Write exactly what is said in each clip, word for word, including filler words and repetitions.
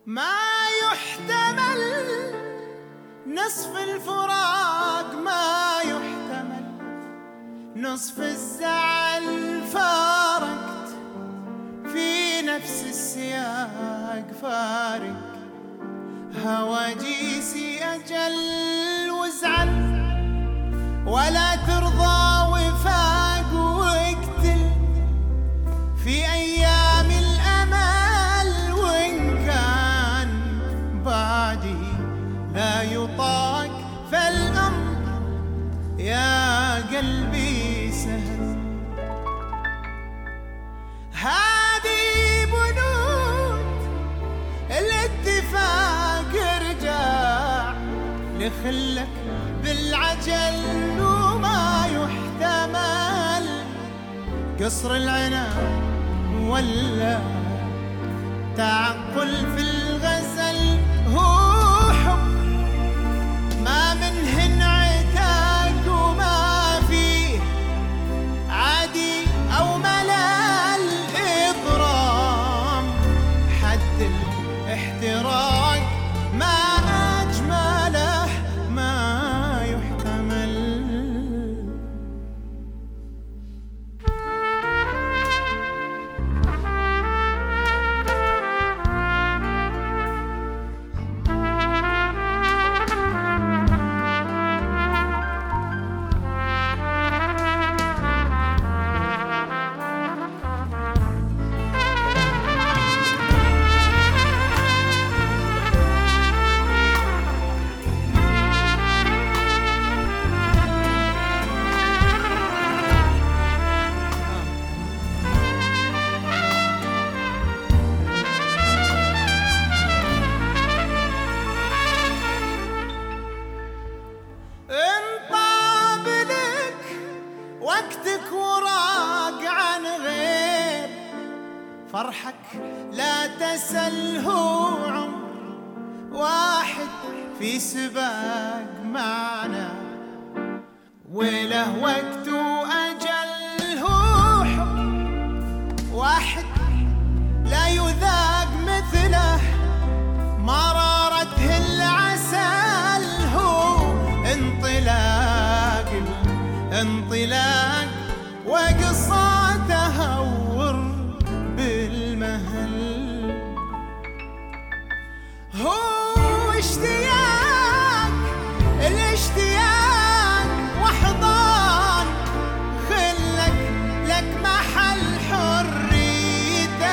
ما يحتمل نصف الفراق، ما يحتمل نصف الزعل. فارقت في نفس السياق، فارق هواجيسي أجل وازعل، ولا ترضى وفاق واقتل في أيام الأمل. وإن كان بعدي لا يطاق فالأمر يا قلبي سهل. هذه بنود الاتفاق، ارجع لخلك بالعجل. وما يحتمل قصر العنان ولا تعقل في الغزل. هو حب ما منهن عتاق، وما فيه عادي أو ملل. إضرام حد الاحتراق ما أجمله، ما يحتمل. وقتك وراق عن غير فرحك لا تسل. هو عمر واحد في سباق معنا، وله وقت وأجل. هو حب واحد لا يذاق مثله، مرارته العسل. هو انطلاق انطلاق وقصة تهور بالمهل. هو اشتياق الاشتياق واحضان، خلك لك محل حريته.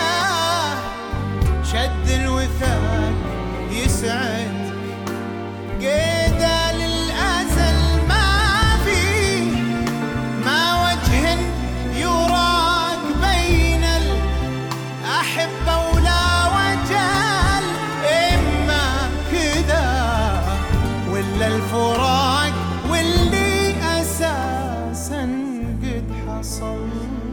شد الوثاق يسعد قيده للأزل، ما فيه ما وجه يراق بين الأحبة ولا وجل. إما كذا ولا الفراق، واللي أساسا قد حصل.